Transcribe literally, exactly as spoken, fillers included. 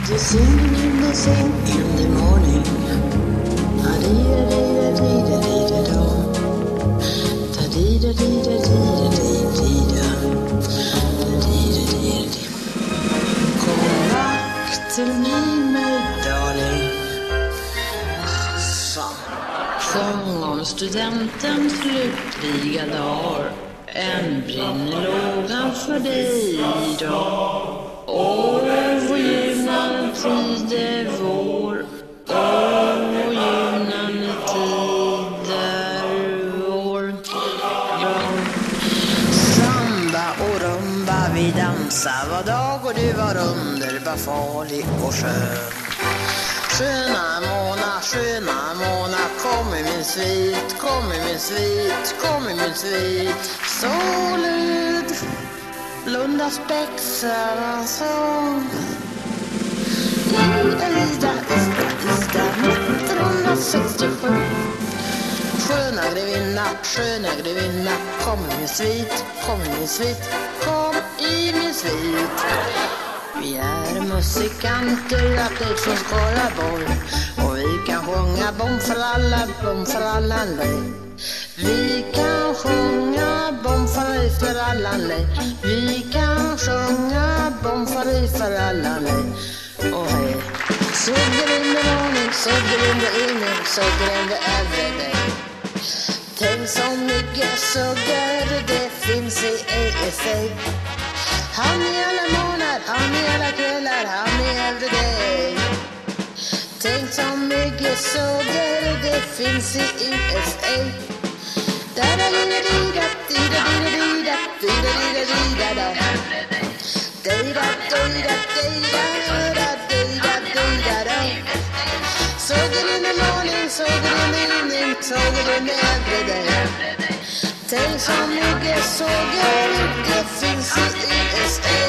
to sing in the sing in the morning. A-dee-da-dee-da-dee-da-dee-da-do. Da-dee-da-dee-da-dee-da-dee-da. Da-dee-da-dee-da-dee. Kom back till mig, darling. Fan. Sjung om studentens slutliga dagar. En brinner lågan för dig idag. Åh, vår gynnande tid är vår. Åh, vår gynnande tid är vår. Samba och rumba, vi dansar var dag och du var underbar, farlig och skön. Sköna måna, sköna måna, kom i min svit, kom i min svit, kom i min svit. Solid, blunda spexarna sång. Ida, Ida, Ida, Ida, nittonhundrasextiosju. Sköna grevinna, sköna grevinna, kom i min svit, kom i min svit, kom i min svit. Vi är musikanter, update från Skaraborg. Och vi kan sjunga bom för alla, bom för alla lej. Vi kan sjunga bom för för alla lej. Vi kan sjunga bom för för alla lej. Och hej. Suger in the morning, suger in the evening, suger in the everyday. Tänk så mycket suger det finns i A S A. Han i alla månader, han i alla kvällar, han i everyday. Tänk så mycket suger det finns i U S A. Da-da-dee-da-dee-da, dee-da-dee-da-dee-da, dee-da-dee-da-dee-da-da. Da-da-dee-da-dee-da-da-da-dee-da-dee-da-da. Suger in the morning, suger in the evening, suger in the everyday. Tänk så mycket suger det finns i U S A.